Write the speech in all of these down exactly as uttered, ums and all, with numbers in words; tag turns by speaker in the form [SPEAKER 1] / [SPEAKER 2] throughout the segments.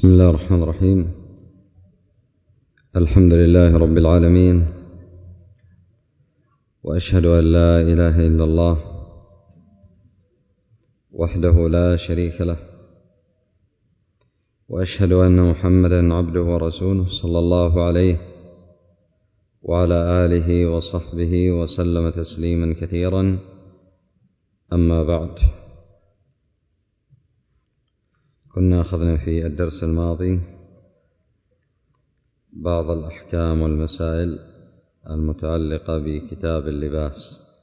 [SPEAKER 1] بسم الله الرحمن الرحيم. الحمد لله رب العالمين، وأشهد أن لا إله إلا الله وحده لا شريك له، وأشهد أن محمدا عبده ورسوله صلى الله عليه وعلى آله وصحبه وسلم تسليما كثيرا. أما بعد، كنا أخذنا في الدرس الماضي بعض الأحكام والمسائل المتعلقة بكتاب اللباس،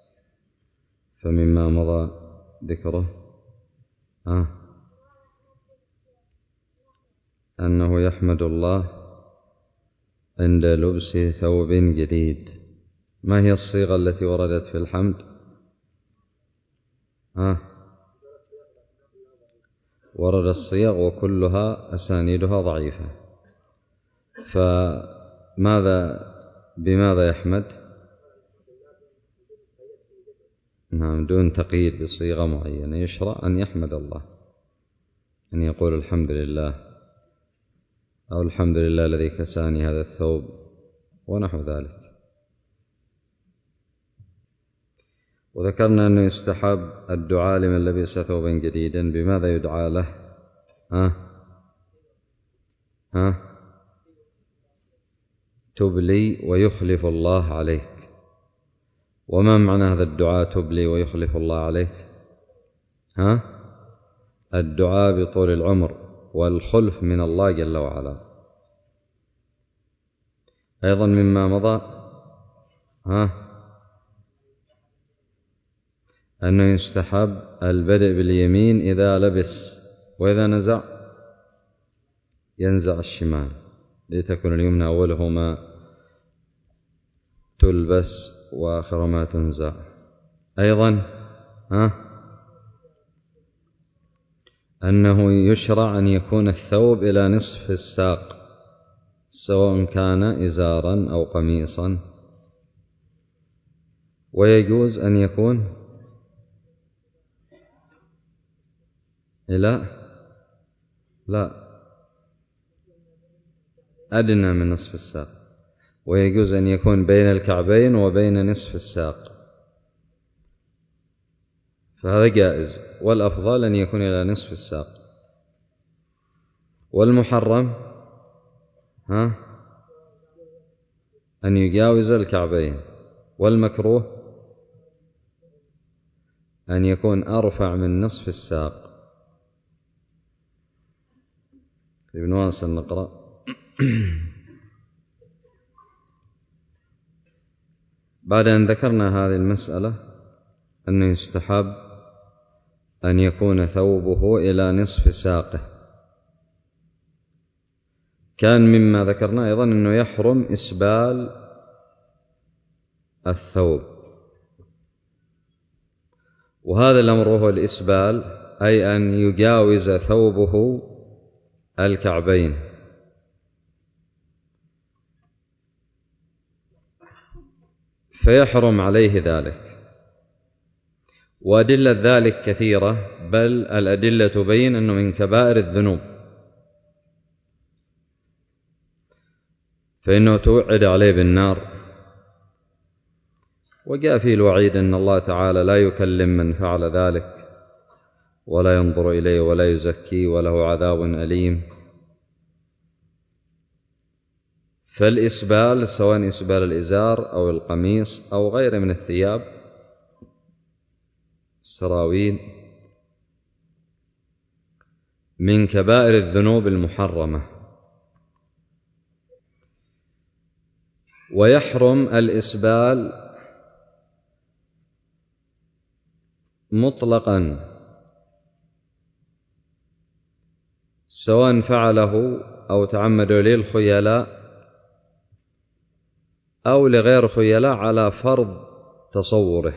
[SPEAKER 1] فمما مضى ذكره آه أنه يحمد الله عند لبس ثوب جديد. ما هي الصيغة التي وردت في الحمد؟ آه ورد الصيغ وكلها أسانيدها ضعيفة، فماذا بماذا يحمد؟ نعم، دون تقييد بصيغة معينة. يشرع أن يحمد الله، أن يقول الحمد لله، أو الحمد لله الذي كساني هذا الثوب، ونحو ذلك. وذكرنا أنه يستحب الدعاء لمن لبس ثوبا جديدا. بماذا يدعى له؟ ها ها تبلي ويخلف الله عليك. وما معنى هذا الدعاء تبلي ويخلف الله عليك؟ ها الدعاء بطول العمر والخلف من الله جل وعلا. أيضا مما مضى ها أنه يستحب البدء باليمين إذا لبس، وإذا نزع ينزع الشمال، لتكون اليمنى أوله ما تلبس وآخر ما تنزع. أيضا ها أنه يشرع أن يكون الثوب إلى نصف الساق، سواء كان إزارا أو قميصا، ويجوز أن يكون إلى لا أدنى من نصف الساق، ويجوز أن يكون بين الكعبين وبين نصف الساق، فهذا جائز، والأفضل أن يكون إلى نصف الساق. والمحرم ها أن يجاوز الكعبين، والمكروه أن يكون أرفع من نصف الساق. ابن واصل نقرأ. بعد أن ذكرنا هذه المسألة أنه يستحب أن يكون ثوبه إلى نصف ساقه، كان مما ذكرنا أيضا أنه يحرم إسبال الثوب، وهذا الأمر هو الإسبال، أي أن يجاوز ثوبه الكعبين. فيحرم عليه ذلك، وأدلة ذلك كثيرة، بل الأدلة تبين أنه من كبائر الذنوب، فإنه توعد عليه بالنار. وجاء فيه الوعيد أن الله تعالى لا يكلم من فعل ذلك، ولا ينظر إليه ولا يزكيه، وله عذاب أليم. فالإسبال سواء إسبال الإزار أو القميص أو غيره من الثياب، السراويل، من كبائر الذنوب المحرمة. ويحرم الإسبال مطلقا، سواء فعله أو تعمد للخيلاء أو لغير خيلاء على فرض تصوره.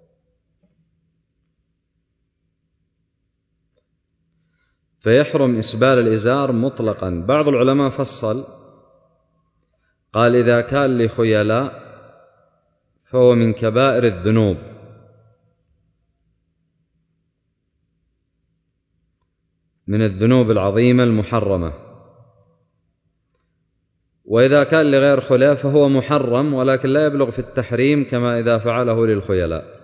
[SPEAKER 1] فيحرم إسبال الإزار مطلقا. بعض العلماء فصل، قال إذا كان لخيلاء فهو من كبائر الذنوب، من الذنوب العظيمة المحرمة، وإذا كان لغير خلية فهو محرم ولكن لا يبلغ في التحريم كما إذا فعله للخيلاء.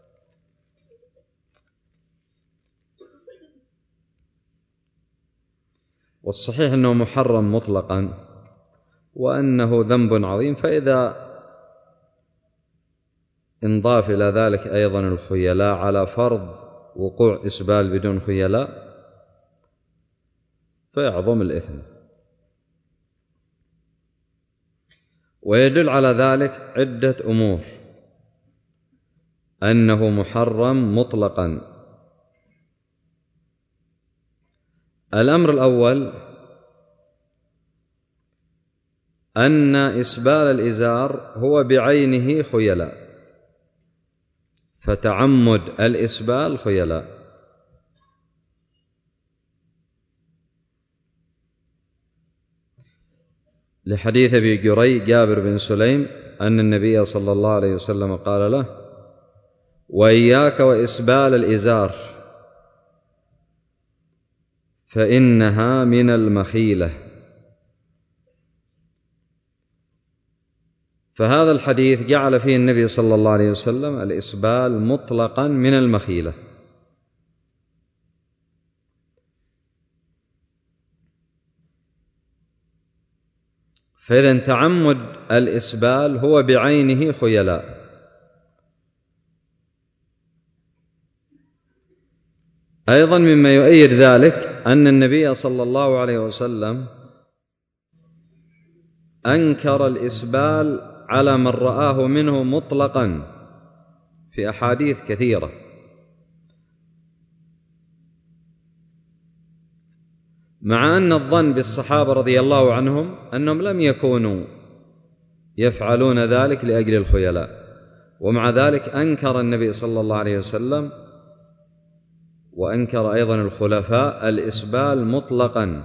[SPEAKER 1] والصحيح أنه محرم مطلقا وأنه ذنب عظيم، فإذا انضاف إلى ذلك أيضا الخيلاء على فرض وقوع إسبال بدون خيلاء فيعظم الإثم. ويدل على ذلك عدة أمور أنه محرم مطلقا. الأمر الأول أن إسبال الإزار هو بعينه خيلاء، فتعمد الإسبال خيلاء. لحديث أبي جري جابر بن سليم أن النبي صلى الله عليه وسلم قال له: وإياك وإسبال الإزار فإنها من المخيلة. فهذا الحديث جعل فيه النبي صلى الله عليه وسلم الإسبال مطلقا من المخيلة. فإذا تعمد الإسبال هو بعينه خيلاء. أيضا مما يؤيد ذلك أن النبي صلى الله عليه وسلم أنكر الإسبال على من رآه منه مطلقا في أحاديث كثيرة، مع أن الظن بالصحابة رضي الله عنهم أنهم لم يكونوا يفعلون ذلك لأجل الخيلاء، ومع ذلك أنكر النبي صلى الله عليه وسلم وأنكر أيضا الخلفاء الإسبال مطلقا.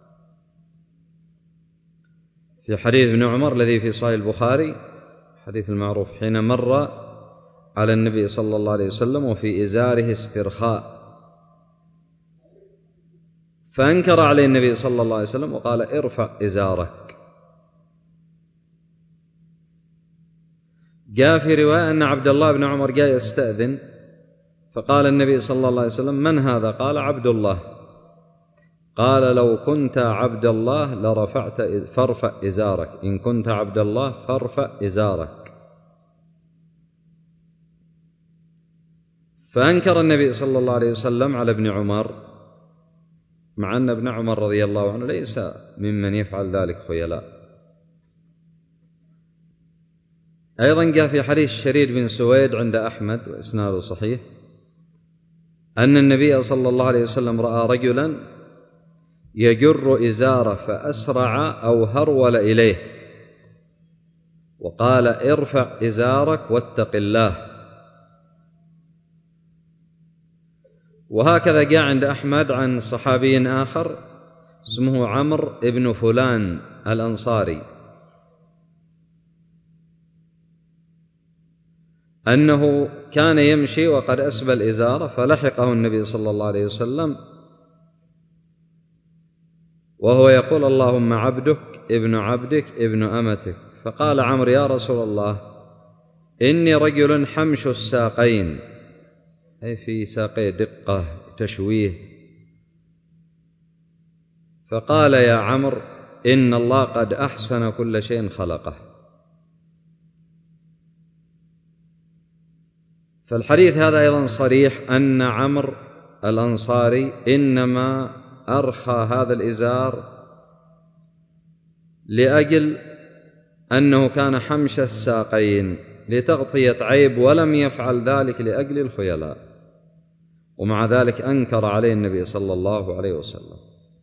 [SPEAKER 1] في حديث ابن عمر الذي في صحيح البخاري، حديث المعروف، حين مر على النبي صلى الله عليه وسلم وفي إزاره استرخاء، فأنكر عليه النبي صلى الله عليه وسلم وقال: ارفع إزارك. جاء في رواية أن عبد الله بن عمر جاء يستأذن، فقال النبي صلى الله عليه وسلم: من هذا؟ قال: عبد الله. قال: لو كنت عبد الله لرفعت فارفع إزارك، إن كنت عبد الله فارفع إزارك. فأنكر النبي صلى الله عليه وسلم على ابن عمر، مع أن ابن عمر رضي الله عنه ليس ممن يفعل ذلك خيلاء. أيضا جاء في حديث شريد بن سويد عند أحمد وإسناده صحيح أن النبي صلى الله عليه وسلم رأى رجلا يجر إزاره فأسرع أو هرول إليه وقال: ارفع إزارك واتق الله. وهكذا جاء عند أحمد عن صحابي آخر اسمه عمرو بن فلان الأنصاري أنه كان يمشي وقد أسبل إزاره، فلحقه النبي صلى الله عليه وسلم وهو يقول: اللهم عبدك ابن عبدك ابن أمتك. فقال عمرو: يا رسول الله، إني رجل حمش الساقين، أي في ساقي دقة تشويه. فقال: يا عمرو، إن الله قد أحسن كل شيء خلقه. فالحديث هذا أيضا صريح أن عمرو الأنصاري إنما أرخى هذا الإزار لأجل أنه كان حمش الساقين لتغطية عيب، ولم يفعل ذلك لأجل الخيلاء، ومع ذلك أنكر عليه النبي صلى الله عليه وسلم.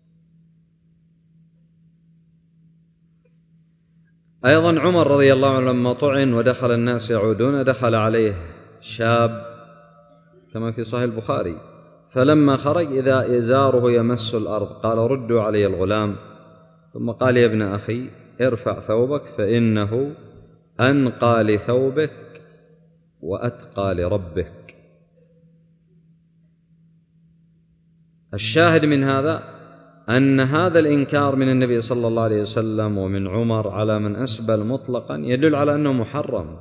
[SPEAKER 1] أيضا عمر رضي الله عنه لما طعن ودخل الناس يعودون، دخل عليه شاب كما في صحيح البخاري، فلما خرج إذا إزاره يمس الأرض قال: ردوا علي الغلام. ثم قال: يا ابن أخي، ارفع ثوبك فإنه أنقى لثوبك وأتقى لربك. الشاهد من هذا أن هذا الإنكار من النبي صلى الله عليه وسلم ومن عمر على من أسبل مطلقا يدل على أنه محرم،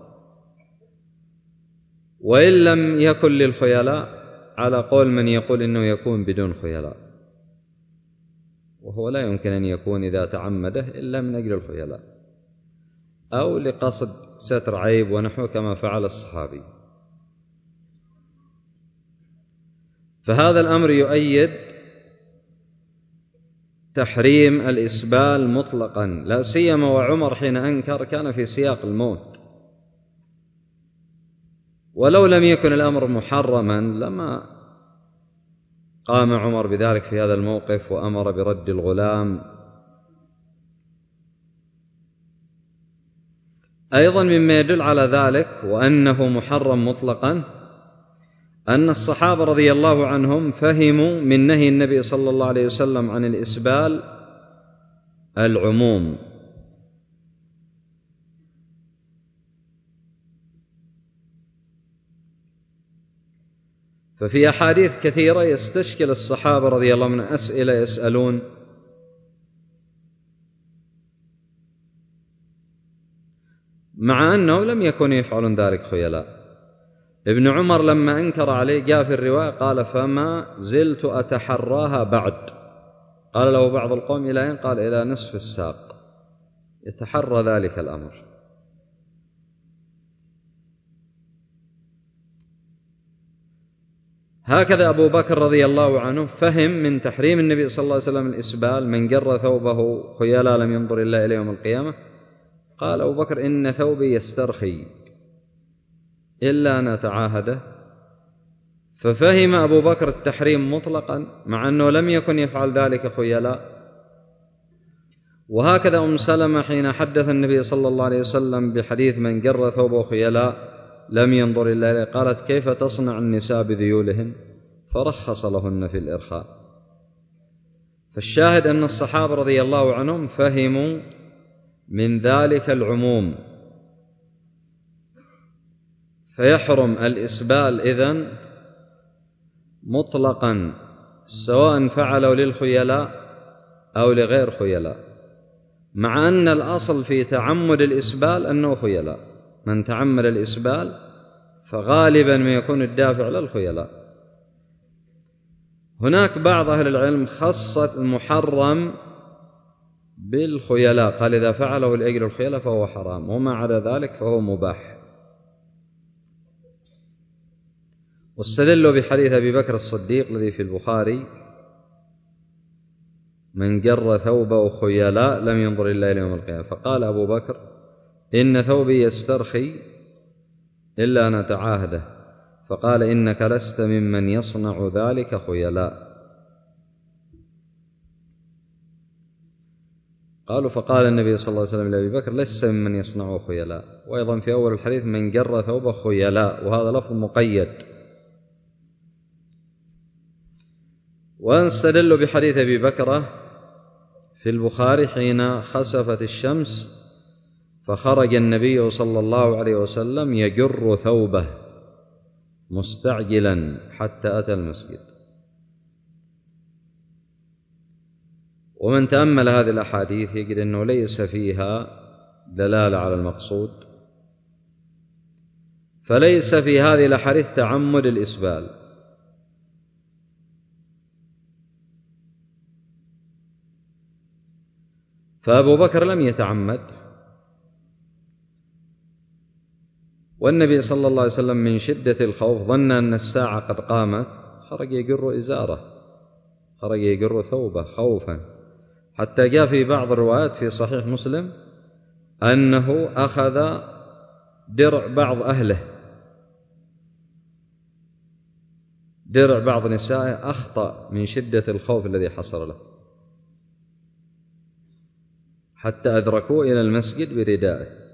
[SPEAKER 1] وإن لم يكن للخيلاء على قول من يقول إنه يكون بدون خيلاء، وهو لا يمكن أن يكون إذا تعمده إلا من أجل الخيلاء أو لقصد ستر عيب ونحو كما فعل الصحابي. فهذا الأمر يؤيد تحريم الإسبال مطلقا، لا سيما وعمر حين أنكر كان في سياق الموت، ولو لم يكن الأمر محرما لما قام عمر بذلك في هذا الموقف وأمر برد الغلام. أيضا مما يدل على ذلك وأنه محرم مطلقا أن الصحابة رضي الله عنهم فهموا من نهي النبي صلى الله عليه وسلم عن الإسبال العموم، ففي أحاديث كثيرة يستشكل الصحابة رضي الله عنهم أسئلة يسألون مع أنه لم يكونوا يفعلون ذلك خيلاء. ابن عمر لما أنكر عليه جاء في الرواية قال فما زلت أتحراها بعد، قال له بعض القوم إلى أين؟ قال إلى نصف الساق، يتحرى ذلك الأمر. هكذا أبو بكر رضي الله عنه فهم من تحريم النبي صلى الله عليه وسلم الإسبال من جر ثوبه خيلاء لم ينظر إلا إلى يوم القيامة، قال أبو بكر إن ثوبي يسترخي إلا أن أتعاهده، ففهم أبو بكر التحريم مطلقا مع أنه لم يكن يفعل ذلك خيلاء. وهكذا أم سلمة حين حدث النبي صلى الله عليه وسلم بحديث من جر ثوبه خيلاء لم ينظر إلا إليه قالت كيف تصنع النساء بذيولهن؟ فرخص لهن في الإرخاء. فالشاهد أن الصحابة رضي الله عنهم فهموا من ذلك العموم، فيحرم الإسبال إذن مطلقا سواء فعلوا للخيلاء أو لغير خيلاء، مع أن الأصل في تعمد الإسبال أنه خيلاء، من تعمد الإسبال فغالبا ما يكون الدافع للخيلاء. هناك بعض أهل العلم خصت المحرم بالخيلاء، قال إذا فعله لأجل الخيلاء فهو حرام، وما عدا ذلك فهو مباح. واستدلوا بحديث أبي بكر الصديق الذي في البخاري من جر ثوبه خيلاء لم ينظر إلا إلى يوم القيامة، فقال أبو بكر إن ثوبي يسترخي إلا أن أتعاهده، فقال إنك لست ممن يصنع ذلك خيلاء. قالوا فقال النبي صلى الله عليه وسلم لأبي بكر لست ممن يصنع خيلاء. وأيضا في أول الحديث من جر ثوبه خيلاء، وهذا لفظ مقيد. واستدلوا بحديث أبي بكر في البخاري حين خسفت الشمس فخرج النبي صلى الله عليه وسلم يجر ثوبه مستعجلا حتى أتى المسجد. ومن تأمل هذه الأحاديث يجد أنه ليس فيها دلالة على المقصود، فليس في هذه الأحاديث تعمد الإسبال، فأبو بكر لم يتعمد، والنبي صلى الله عليه وسلم من شدة الخوف ظن أن الساعة قد قامت خرج يجر إزاره، خرج يجر ثوبه خوفا، حتى جاء في بعض الروايات في صحيح مسلم أنه أخذ درع بعض أهله، درع بعض نسائه أخطأ من شدة الخوف الذي حصل له، حتى أدركوه إلى المسجد بردائه.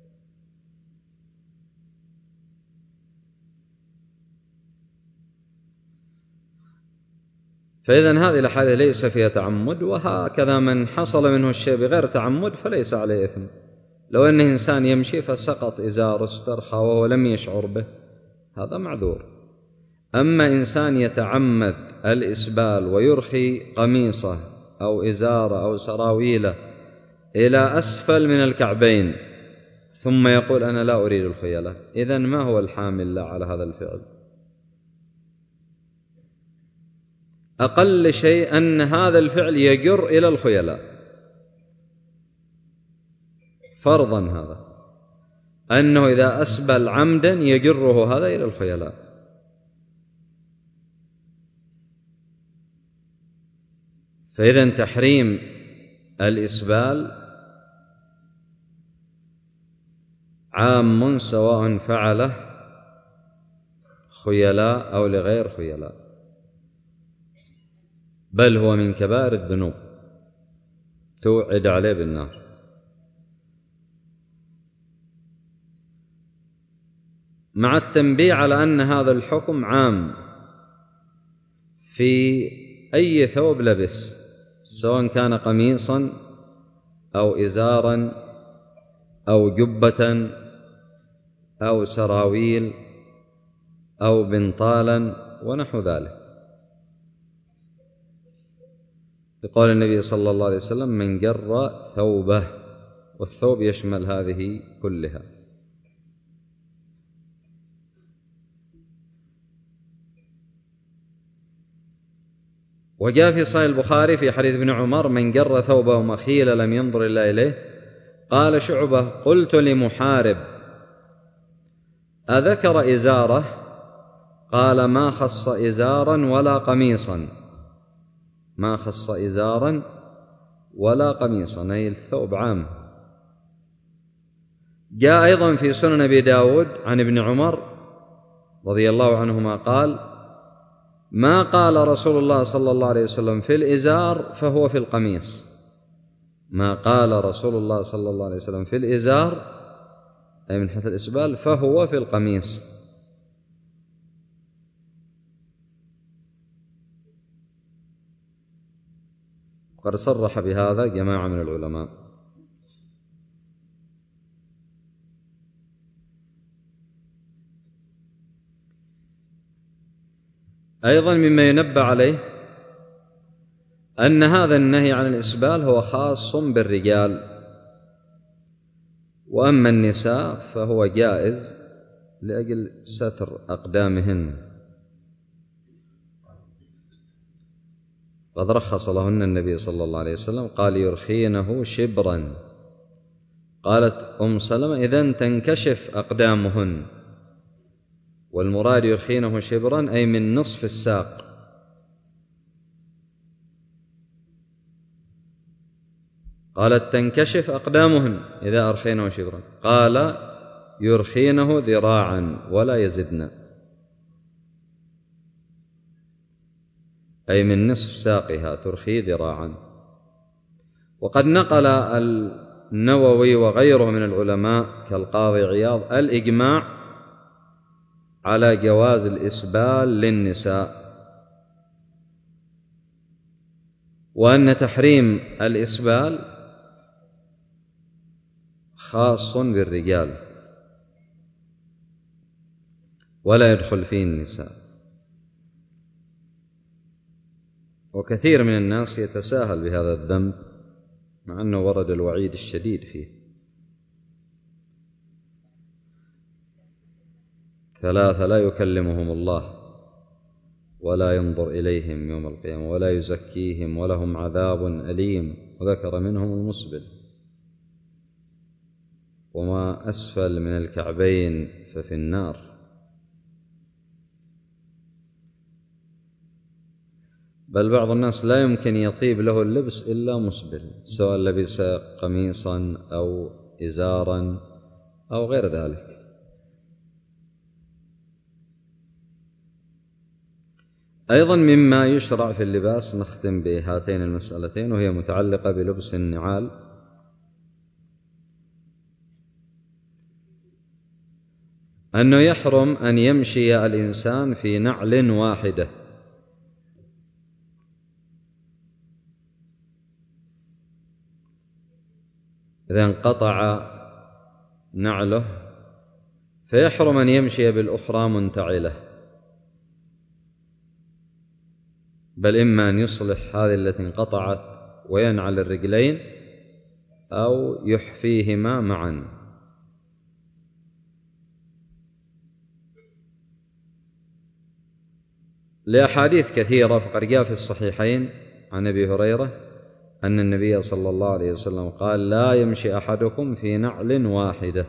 [SPEAKER 1] فإذن هذه الأحاديث ليس فيها تعمد، وهكذا من حصل منه الشيء بغير تعمد فليس عليه إثم. لو أن إنسان يمشي فسقط إزاره استرخى وهو لم يشعر به هذا معذور. أما إنسان يتعمد الإسبال ويرخي قميصه أو إزارة أو سراويله إلى أسفل من الكعبين ثم يقول أنا لا أريد الخيلاء، إذن ما هو الحامل له على هذا الفعل؟ أقل شيء أن هذا الفعل يجر إلى الخيلاء، فرضا هذا أنه إذا أسبل عمدا يجره هذا إلى الخيلاء. فإذن تحريم الإسبال عام سواء فعله خيلاء أو لغير خيلاء، بل هو من كبائر الذنوب توعد عليه بالنار. مع التنبيه على أن هذا الحكم عام في أي ثوب لبس، سواء كان قميصا أو إزارا أو جبة أو سراويل أو بنطالا ونحو ذلك، لقول النبي صلى الله عليه وسلم من جر ثوبه، والثوب يشمل هذه كلها. وجاء في صحيح البخاري في حديث ابن عمر من جر ثوبه مخيلا لم ينظر إلا إليه. قال شعبة قلت لمحارب أذكر إزارة؟ قال ما خص إزارا ولا قميصا، ما خص إزارا ولا قميصا، أي الثوب عام. جاء أيضا في سنن أبي داود عن ابن عمر رضي الله عنهما قال ما قال رسول الله صلى الله عليه وسلم في الإزار فهو في القميص، ما قال رسول الله صلى الله عليه وسلم في الإزار أي من حيث الإسبال فهو في القميص. وقد صرح بهذا جماعة من العلماء. أيضا مما ينبه عليه أن هذا النهي عن الإسبال هو خاص بالرجال، وأما النساء فهو جائز لأجل ستر أقدامهن، قد رخص لهن النبي صلى الله عليه وسلم قال يرخينه شبرا. قالت أم سلمة إذن تنكشف أقدامهن، والمراد يرخينه شبرا أي من نصف الساق. قالت تنكشف أقدامهن إذا أرخينه شبرا، قال يرخينه ذراعا ولا يزدن، أي من نصف ساقها ترخي ذراعا. وقد نقل النووي وغيره من العلماء كالقاضي عياض الإجماع على جواز الإسبال للنساء، وأن تحريم الإسبال خاص بالرجال ولا يدخل فيه النساء. وكثير من الناس يتساهل بهذا الذنب مع أنه ورد الوعيد الشديد فيه. ثلاثة لا يكلمهم الله ولا ينظر إليهم يوم القيامة ولا يزكيهم ولهم عذاب أليم، وذكر منهم المسبل. وما أسفل من الكعبين ففي النار. بل بعض الناس لا يمكن يطيب له اللبس إلا مسبل، سواء لبس قميصا أو إزارا أو غير ذلك. أيضا مما يشرع في اللباس، نختم بهاتين المسألتين وهي متعلقة بلبس النعال، أنه يحرم أن يمشي الإنسان في نعل واحدة، إذا انقطع نعله فيحرم أن يمشي بالأخرى منتعلة، بل إما أن يصلح هذه التي انقطعت وينعل الرجلين أو يحفيهما معا. لأحاديث كثيرة، فقد جاء في الصحيحين عن أبي هريرة أن النبي صلى الله عليه وسلم قال: لا يمشي أحدكم في نعل واحدة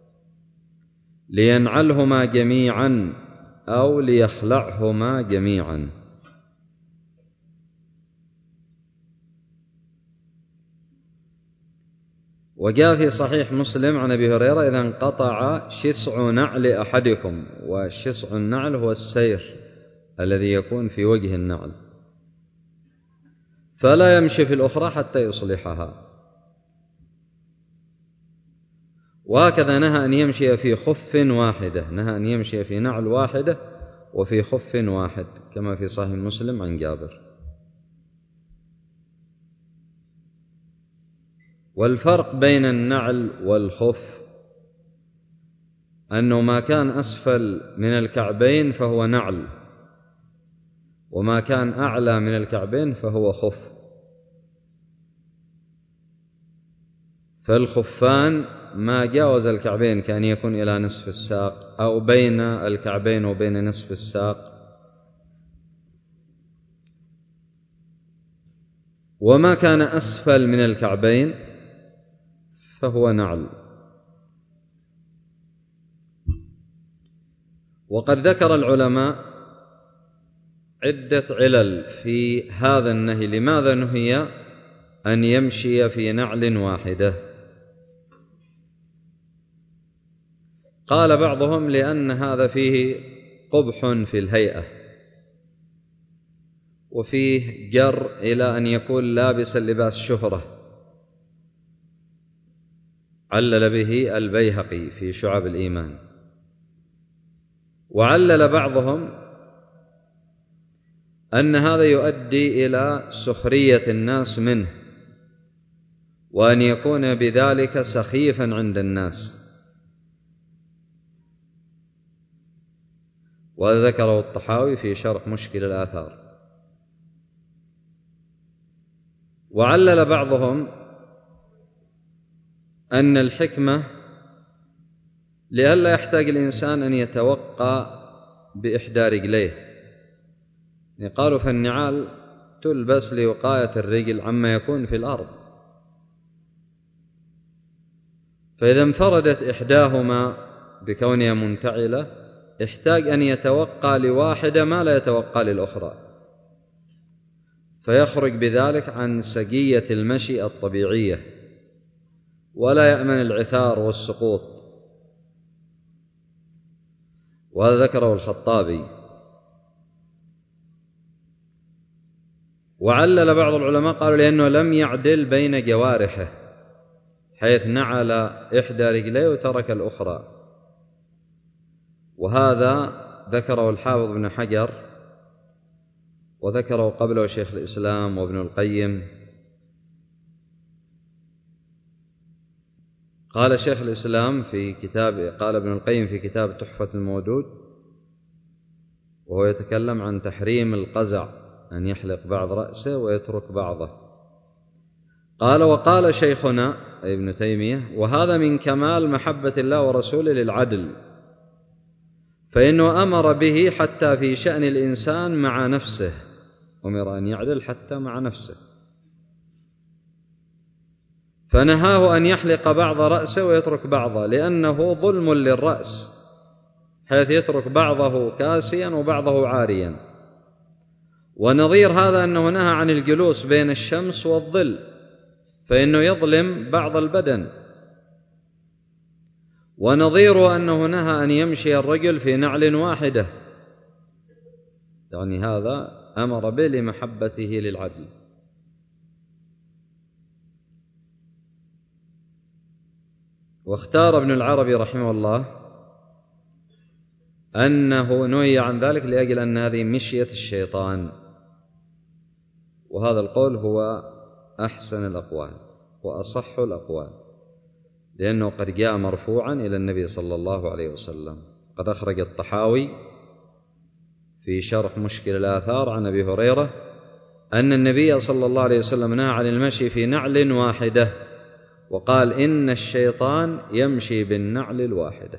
[SPEAKER 1] لينعلهما جميعا أو ليخلعهما جميعا. وجاء في صحيح مسلم عن أبي هريرة: إذا انقطع شسع نعل أحدكم، وشسع النعل هو السير الذي يكون في وجه النعل، فلا يمشي في الأخرى حتى يصلحها. وهكذا نهى أن يمشي في خف واحدة، نهى أن يمشي في نعل واحدة وفي خف واحد، كما في صحيح مسلم عن جابر. والفرق بين النعل والخف أنه ما كان أسفل من الكعبين فهو نعل، وما كان أعلى من الكعبين فهو خف. فالخفان ما جاوز الكعبين كان يكون إلى نصف الساق أو بين الكعبين وبين نصف الساق، وما كان أسفل من الكعبين فهو نعل. وقد ذكر العلماء عدة علل في هذا النهي، لماذا نهي أن يمشي في نعل واحدة. قال بعضهم: لأن هذا فيه قبح في الهيئة، وفيه جر إلى أن يكون لابس لباس شهرة. علل به البيهقي في شعب الإيمان. وعلل بعضهم أن هذا يؤدي إلى سخرية الناس منه، وأن يكون بذلك سخيفا عند الناس، وذكره الطحاوي في شرح مشكل الآثار. وعلل بعضهم أن الحكمة لئلا يحتاج الإنسان أن يتوقى بإحدى رجليه، قالوا فالنعال تلبس لوقاية الرجل عما يكون في الأرض، فإذا انفردت إحداهما بكونها منتعلة احتاج أن يتوقى لواحدة ما لا يتوقى للأخرى، فيخرج بذلك عن سجية المشي الطبيعية، ولا يأمن العثار والسقوط. وهذا ذكره الخطابي. وعلل بعض العلماء قالوا لأنه لم يعدل بين جوارحه، حيث نعل إحدى رجليه وترك الأخرى. وهذا ذكره الحافظ ابن حجر، وذكره قبله شيخ الإسلام وابن القيم. قال شيخ الإسلام في كتاب، قال ابن القيم في كتاب تحفة المودود، وهو يتكلم عن تحريم القزع، أن يحلق بعض رأسه ويترك بعضه. قال: وقال شيخنا ابن تيمية: وهذا من كمال محبة الله ورسوله للعدل، فإنه أمر به حتى في شأن الإنسان مع نفسه، أمر أن يعدل حتى مع نفسه، فنهاه أن يحلق بعض رأسه ويترك بعضه، لأنه ظلم للرأس، حيث يترك بعضه كاسيا وبعضه عاريا. ونظير هذا أنه نهى عن الجلوس بين الشمس والظل، فإنه يظلم بعض البدن. ونظير أنه نهى أن يمشي الرجل في نعل واحدة، يعني هذا أمر به لمحبته للعدل. واختار ابن العربي رحمه الله أنه نهي عن ذلك لأجل أن هذه مشية الشيطان، وهذا القول هو أحسن الأقوال وأصح الأقوال، لأنه قد جاء مرفوعا إلى النبي صلى الله عليه وسلم. قد أخرج الطحاوي في شرح مشكل الآثار عن أبي هريرة أن النبي صلى الله عليه وسلم نهى عن المشي في نعل واحدة، وقال إن الشيطان يمشي بالنعل الواحدة.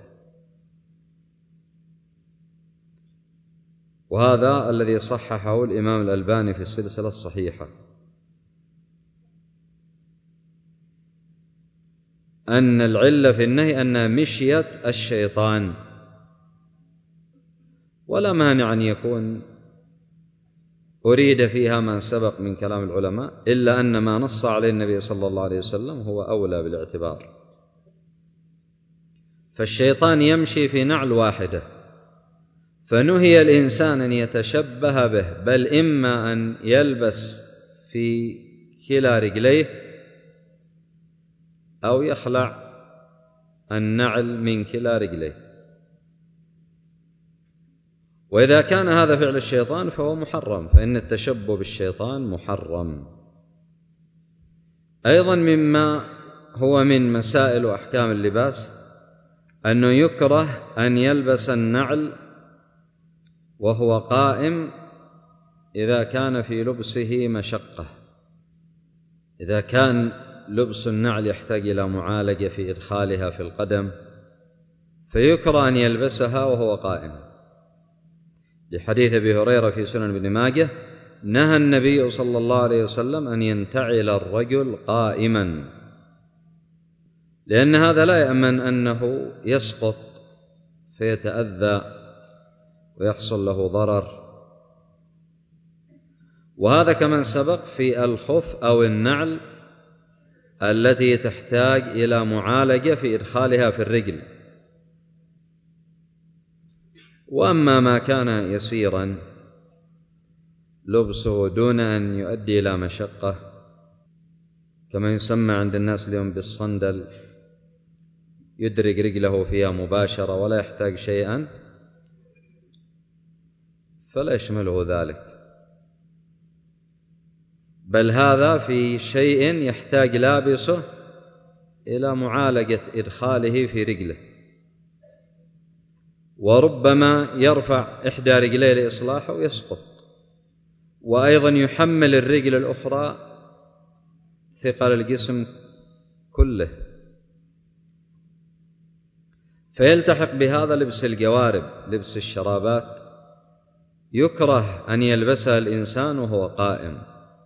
[SPEAKER 1] وهذا الذي صححه الإمام الألباني في السلسلة الصحيحة، أن العلة في النهي أن مشية الشيطان، ولا مانع أن يكون أريد فيها ما سبق من كلام العلماء، إلا أن ما نص عليه النبي صلى الله عليه وسلم هو أولى بالاعتبار. فالشيطان يمشي في نعل واحدة، فنهي الإنسان أن يتشبه به، بل إما أن يلبس في كلا رجليه أو يخلع النعل من كلا رجليه. وإذا كان هذا فعل الشيطان فهو محرم، فإن التشبه بالشيطان محرم. أيضا مما هو من مسائل وأحكام اللباس أنه يكره أن يلبس النعل وهو قائم إذا كان في لبسه مشقة. إذا كان لبس النعل يحتاج إلى معالجة في إدخالها في القدم، فيكره أن يلبسها وهو قائم، لحديث أبي هريرة في سنن ابن ماجه: نهى النبي صلى الله عليه وسلم أن ينتعل الرجل قائما، لأن هذا لا يأمن أنه يسقط فيتأذى ويحصل له ضرر. وهذا كما سبق في الخف أو النعل التي تحتاج إلى معالجة في إدخالها في الرجل. وأما ما كان يسيرا لبسه دون أن يؤدي إلى مشقة، كما يسمى عند الناس اليوم بالصندل، يدرج رجله فيها مباشرة ولا يحتاج شيئا، فلا يشمله ذلك، بل هذا في شيء يحتاج لابسه إلى معالجة إدخاله في رجله، وربما يرفع إحدى رجليه لإصلاحه ويسقط، وأيضا يحمل الرجل الأخرى ثقل الجسم كله، فيلتحق بهذا لبس الجوارب، لبس الشرابات، يكره أن يلبسها الإنسان وهو قائم،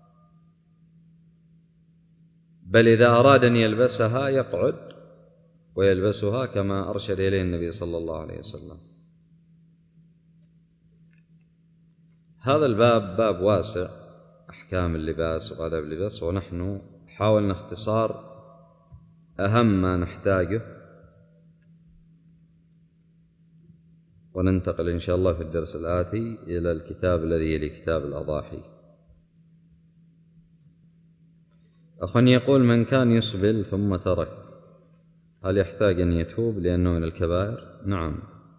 [SPEAKER 1] بل إذا أراد أن يلبسها يقعد ويلبسها كما أرشد إليه النبي صلى الله عليه وسلم. هذا الباب باب واسع، أحكام اللباس وآداب اللباس، ونحن حاولنا اختصار أهم ما نحتاجه، وننتقل إن شاء الله في الدرس الآتي إلى الكتاب الذي يلي كتاب الأضاحي. أخ يقول: من كان يسبل ثم ترك هل يحتاج أن يتوب لأنه من الكبائر؟ نعم،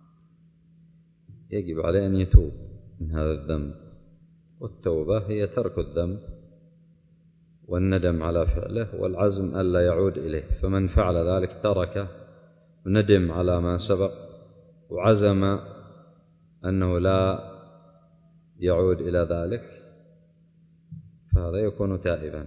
[SPEAKER 1] يجب عليه أن يتوب من هذا الذنب، والتوبة هي ترك الذنب والندم على فعله والعزم ألا يعود إليه. فمن فعل ذلك تركه وندم على ما سبق وعزم أنه لا يعود إلى ذلك، فهذا يكون تائبا.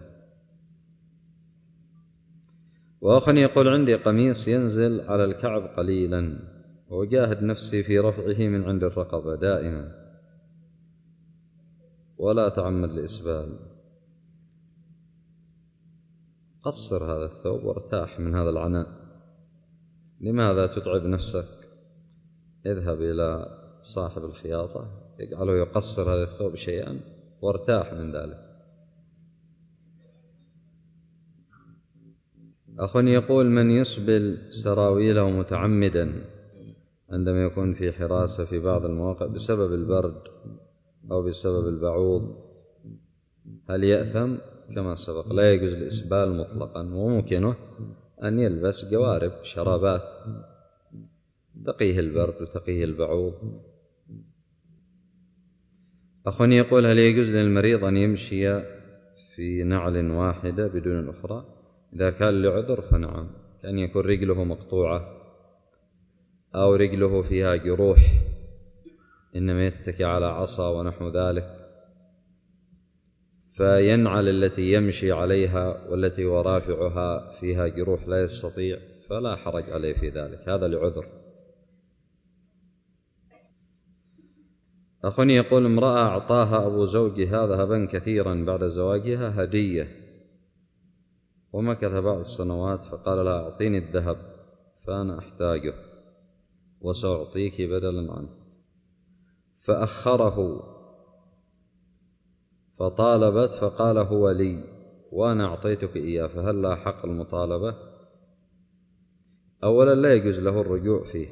[SPEAKER 1] وآخر يقول: عندي قميص ينزل على الكعب قليلا، وأجاهد نفسي في رفعه من عند الرقبة دائما ولا أتعمد الإسبال، قصر هذا الثوب وارتاح من هذا العناء، لماذا تتعب نفسك؟ اذهب إلى صاحب الخياطة يجعله يقصر هذا الثوب شيئا وارتاح من ذلك. أخ يقول: من يسبل سراويله متعمدا عندما يكون في حراسة في بعض المواقع بسبب البرد أو بسبب البعوض، هل يأثم؟ كما سبق لا يجوز الإسبال مطلقا، وممكنه أن يلبس جوارب شرابات تقيه البرد وتقيه البعوض. أخ يقول: هل يجوز للمريض أن يمشي في نعل واحدة بدون الأخرى؟ إذا كان لعذر فنعم، كأن يكون رجله مقطوعة أو رجله فيها جروح إنما يتكي على عصا ونحو ذلك، فينعل التي يمشي عليها والتي ورافعها فيها جروح لا يستطيع، فلا حرج عليه في ذلك، هذا لعذر. أخ يقول: امرأة أعطاها أبو زوجها ذهبا كثيرا بعد زواجها هدية، ومكث بعض السنوات فقال لها: أعطيني الذهب فأنا أحتاجه وسأعطيك بدلا عنه، فأخره فطالبت فقال: هو لي وأنا أعطيتك إياه، فهل لا حق المطالبة؟ أولا لا يجوز له الرجوع فيه،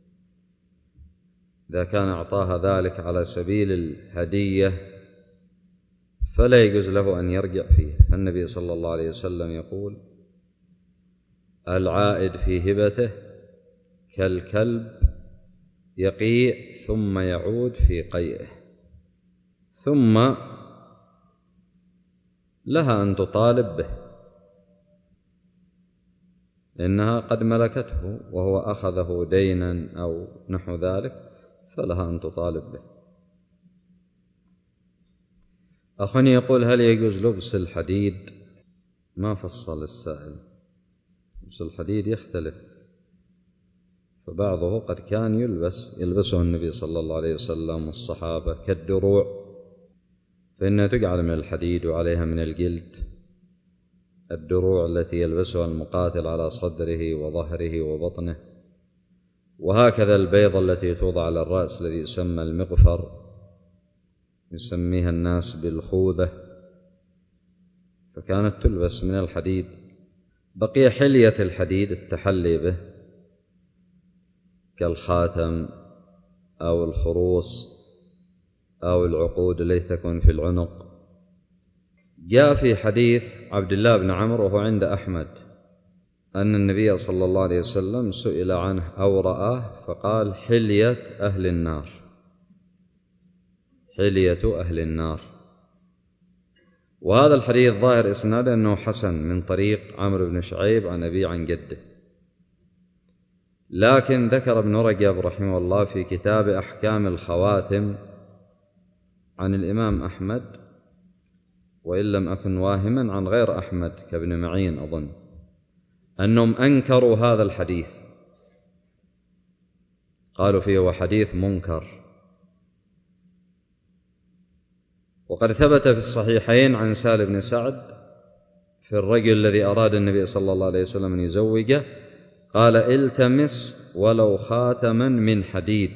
[SPEAKER 1] إذا كان أعطاها ذلك على سبيل الهدية فلا يجوز له أن يرجع فيه. النبي صلى الله عليه وسلم يقول: العائد في هبته كالكلب يقيء ثم يعود في قيئه. ثم لها أن تطالب به، لأنها قد ملكته وهو أخذه دينا أو نحو ذلك، فلها أن تطالب به. أخ يقول: هل يجوز لبس الحديد؟ ما فصل السائل. لبس الحديد يختلف، فبعضه قد كان يلبس يلبسه النبي صلى الله عليه وسلم والصحابة كالدروع، فإنها تجعل من الحديد وعليها من الجلد، الدروع التي يلبسها المقاتل على صدره وظهره وبطنه، وهكذا البيضة التي توضع على الرأس الذي يسمى المغفر، يسميها الناس بالخوذة، فكانت تلبس من الحديد. بقي حلية الحديد التحلي به كالخاتم أو الخروص أو العقود التي تكون في العنق. جاء في حديث عبد الله بن عمرو وهو عند أحمد أن النبي صلى الله عليه وسلم سئل عنه أو رآه فقال: حلية أهل النار، حلية أهل النار. وهذا الحديث ظاهر إسناده أنه حسن من طريق عمرو بن شعيب عن أبي عن جده، لكن ذكر ابن رجب رحمه الله في كتاب أحكام الخواتم عن الإمام أحمد، وإن لم أكن واهما عن غير أحمد كابن معين أظن، أنهم أنكروا هذا الحديث، قالوا فيه هو حديث منكر. وقد ثبت في الصحيحين عن سهل بن سعد في الرجل الذي أراد النبي صلى الله عليه وسلم أن يزوجه، قال: التمس ولو خاتما من حديد،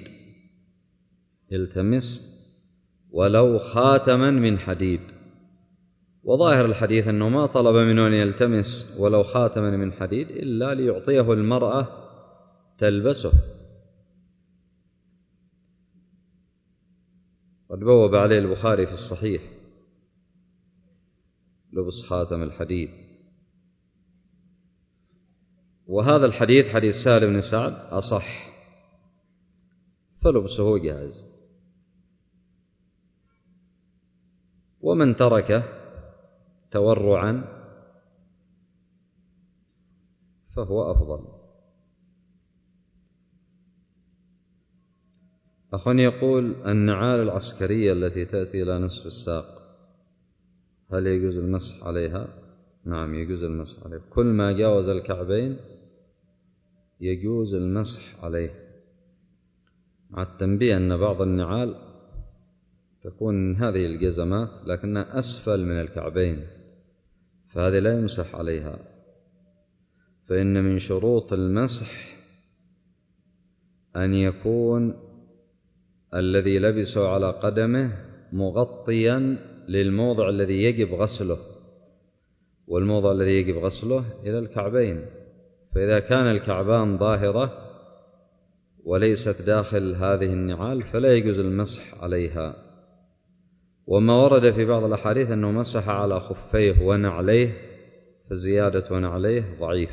[SPEAKER 1] التمس ولو خاتما من حديد. وظاهر الحديث أنه ما طلب منه أن يلتمس ولو خاتما من حديد إلا ليعطيه المرأة تلبسه. قد بوب عليه البخاري في الصحيح لبس خاتم الحديد. وهذا الحديث حديث سهل بن سعد أصح، فلبسه جائز، ومن تركه تورعا فهو أفضل. أخ يقول: النعال العسكرية التي تأتي إلى نصف الساق هل يجوز المسح عليها؟ نعم يجوز المسح عليها، كل ما جاوز الكعبين يجوز المسح عليه، مع التنبيه أن بعض النعال تكون من هذه الجزمات لكنها أسفل من الكعبين، فهذه لا يمسح عليها، فإن من شروط المسح أن يكون الذي لبسه على قدمه مغطيا للموضع الذي يجب غسله، والموضع الذي يجب غسله إلى الكعبين، فإذا كان الكعبان ظاهرة وليست داخل هذه النعال فلا يجوز المسح عليها. وما ورد في بعض الأحاديث أنه مسح على خفيه ونعليه، فزيادة ونعليه ضعيف.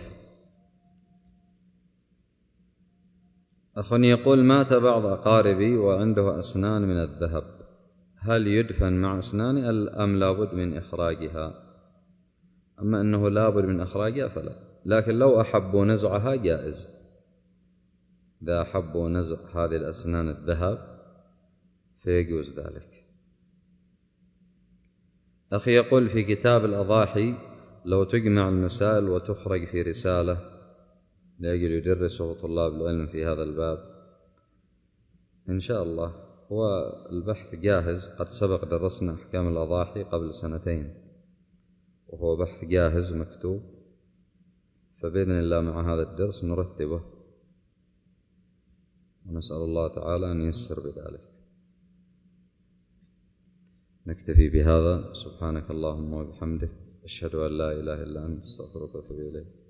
[SPEAKER 1] أخ يقول: مات بعض أقاربي وعنده أسنان من الذهب، هل يدفن مع أسنانه أم لابد من إخراجها؟ أما أنه لابد من إخراجها فلا، لكن لو أحبوا نزعها جائز، إذا أحبوا نزع هذه الأسنان الذهب فيجوز ذلك. أخي يقول في كتاب الأضاحي لو تجمع المسائل وتخرج في رسالة لأجل يدرسه طلاب العلم في هذا الباب إن شاء الله. هو البحث جاهز، قد سبق درسنا أحكام الأضاحي قبل سنتين، وهو بحث جاهز مكتوب، فبإذن الله مع هذا الدرس نرتبه، ونسأل الله تعالى أن ييسر بذلك. نكتفي بهذا. سبحانك اللهم وبحمدك، أشهد أن لا إله إلا أنت، أستغفرك وأتوب إليك.